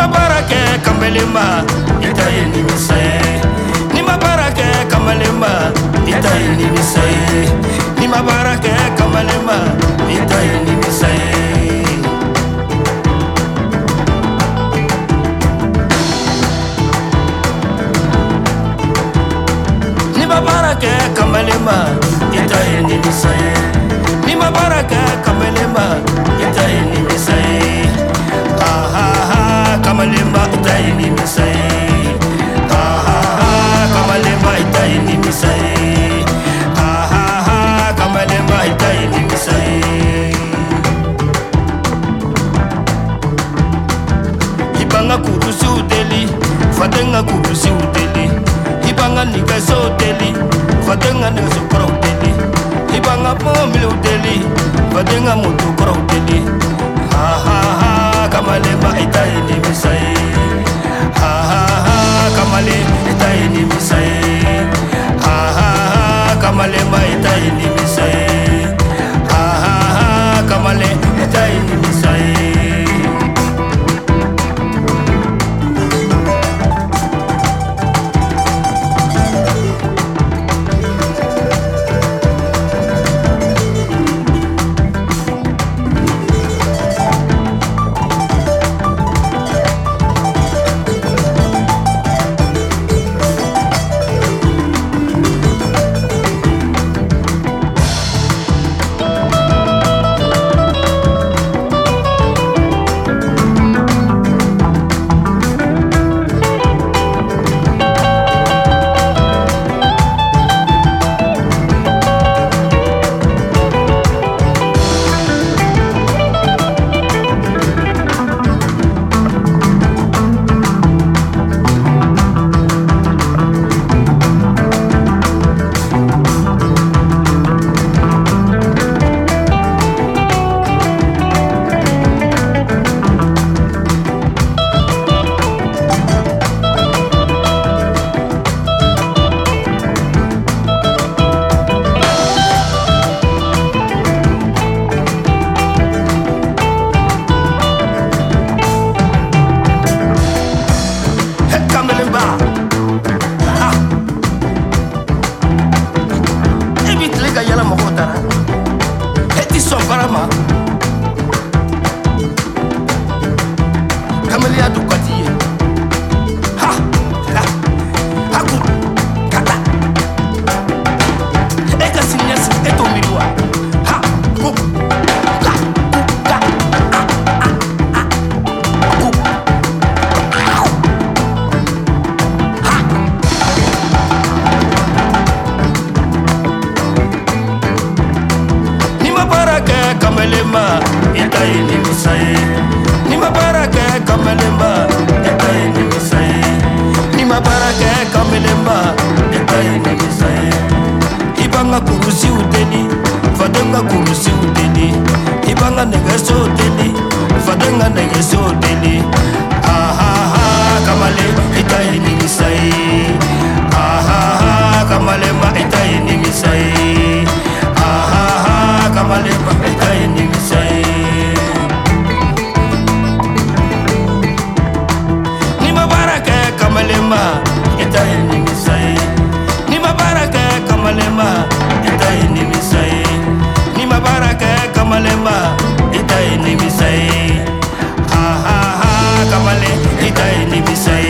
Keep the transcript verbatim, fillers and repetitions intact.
barake kamelema itaye ni misaye ni mabarake kamelema itaye ni misaye ni mabarake kamelema itaye ni misaye ni mabarake kamelema itaye ni misaye ni mabarake kamelema itaye ni misaye ah kamelema itaye ni misaye ah kamelema itaye ni misaye ah kamelema itaye ni misaye ibanga kurusi udeli fatenga kurusi udeli ibanga nikaso udeli fatenga nikaso kora udeli ibanga pomile udeli fatenga mutu kora udeli ha ha ha kamalema itaye ni misaye ha ha ha kamale itaye ni misaye ha ha ha kamalema itaye ni misaye ha ha ha kamale itaye ni misaye Kamelia Ducati ha ha haku kata eka sinyas eto mirwa ha ku la ka a a a ku ha ni mabaraka kamelema itaye ni misaye ni mabaraka kamelema itaye ni misaye ni mabaraka kamelema itaye ni misaye ibanga kurusi udeni fadenga kurusi udeni ibanga negeso udeni fadenga negeso udeni aha ha kamale itaye ni misaye aha ha kamalema itaye ni misaye aha ha kamalema itaye ni misaye kamalema itaye ni misaye ni mabaraka kamalema itaye ni misaye ni mabaraka kamalema itaye ni misaye ha ha ha kamale itaye ni misaye